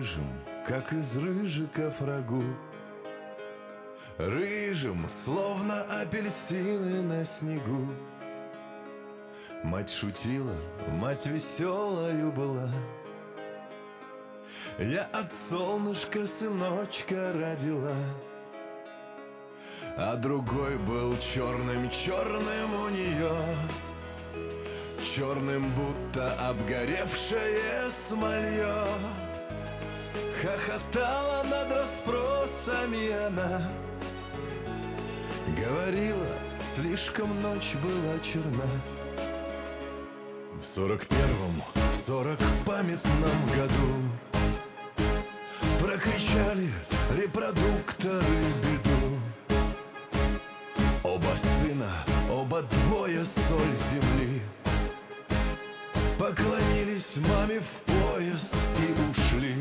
рыжим, как из рыжиков рагу. Рыжим, словно апельсины на снегу. Мать шутила, мать веселою была. Я от солнышка сыночка родила, а другой был черным-черным у нее, черным, будто обгоревшее смолье. Хохотала над расспросами она, говорила, слишком ночь была черна. В 41-м, в 40-памятном году прокричали репродукторы беду. Оба сына, оба двое соль земли, поклонились маме в пояс и ушли.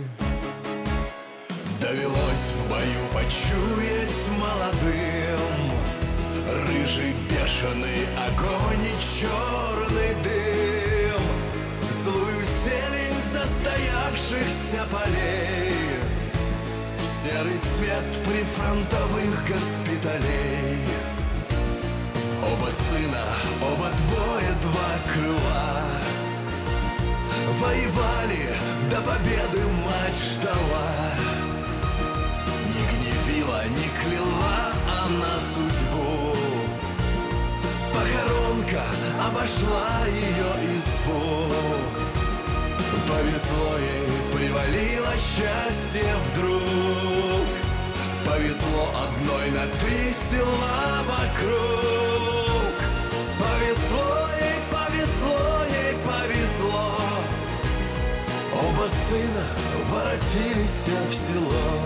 Довелось в бою почуять молодым рыжий бешеный огонь и черный дым, злую зелень застоявшихся полей, серый цвет прифронтовых госпиталей. Оба сына, оба двое, два крыла, воевали, до победы мать ждала. Не гневила, не кляла она судьбу, похоронка обошла ее избу. Повезло ей, привалило счастье вдруг, повезло одной на 3 села вокруг. Повезло ей, повезло ей, повезло. Оба сына воротились в село.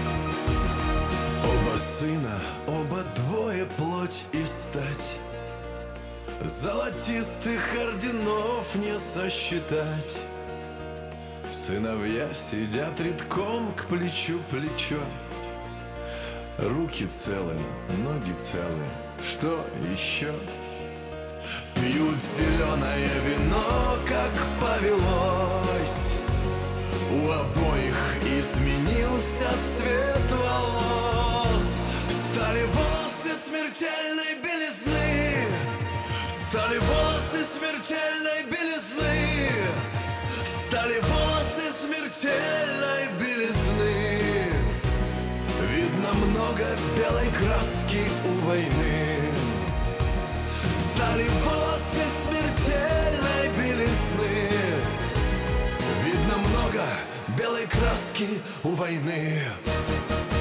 Оба сына, оба двое плоть и стать, золотистых орденов не сосчитать. Сыновья сидят редком к плечу плечо, руки целые, ноги целые, что еще? Пьют зеленое вино, как повелось, у обоих изменился цвет волос. Стали волосы смертельной белизны, стали волосы смертельной белизны, стали волосы смертельной белизны. Видно много белой краски у войны. Стали волосы смертельной белизны. Видно много белой краски у войны.